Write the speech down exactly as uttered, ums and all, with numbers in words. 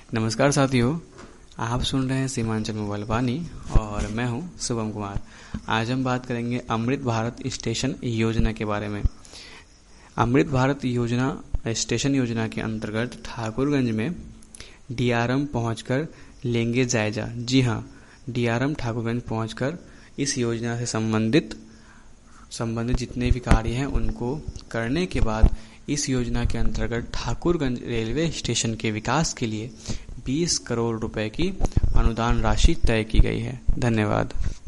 नमस्कार साथियों, आप सुन रहे हैं सीमांचल मोबाइल वाणी और मैं हूं शुभम कुमार। आज हम बात करेंगे अमृत भारत स्टेशन योजना के बारे में। अमृत भारत योजना स्टेशन योजना के अंतर्गत ठाकुरगंज में डीआरएम पहुंचकर लेंगे जायजा। जी हां, डीआरएम ठाकुरगंज पहुंचकर इस योजना से संबंधित संबंधित जितने भी कार्य हैं उनको करने के बाद इस योजना के अंतर्गत ठाकुरगंज रेलवे स्टेशन के विकास के लिए बीस करोड़ रुपए की अनुदान राशि तय की गई है। धन्यवाद।